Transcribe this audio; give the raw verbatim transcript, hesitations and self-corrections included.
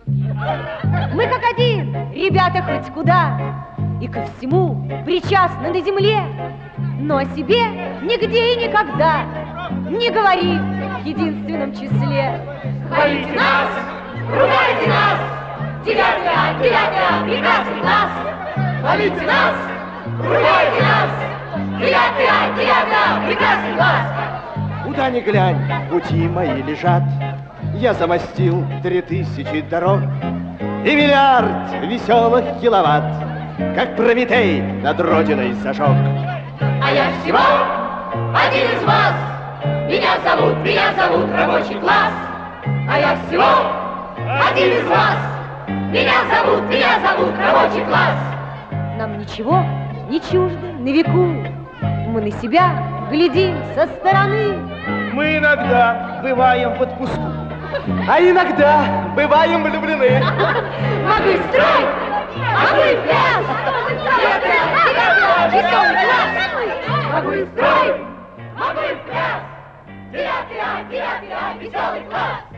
Мы как один, ребята, хоть куда, и ко всему причастны на земле, но о себе нигде и никогда не говорит в единственном числе. Хвалите нас, ругайте нас, девятый А, девятый А, прекрасный класс. Хвалите нас, ругайте нас, девятый А, девятый А, прекрасный класс. Куда ни глянь, пути мои лежат, я замостил три тысячи дорог и миллиард веселых киловатт, как Прометей над родиной зажег. А я всего один из вас, меня зовут, меня зовут рабочий класс. А я всего один из вас, меня зовут, меня зовут рабочий класс. Нам ничего не чуждо на веку, мы на себя глядим со стороны. Мы иногда бываем в отпуску, а иногда бываем влюблены. Могу строй, могу и пляс, веселый класс. Могу и строй, могу и пляс, девятый А, девятый А, веселый класс.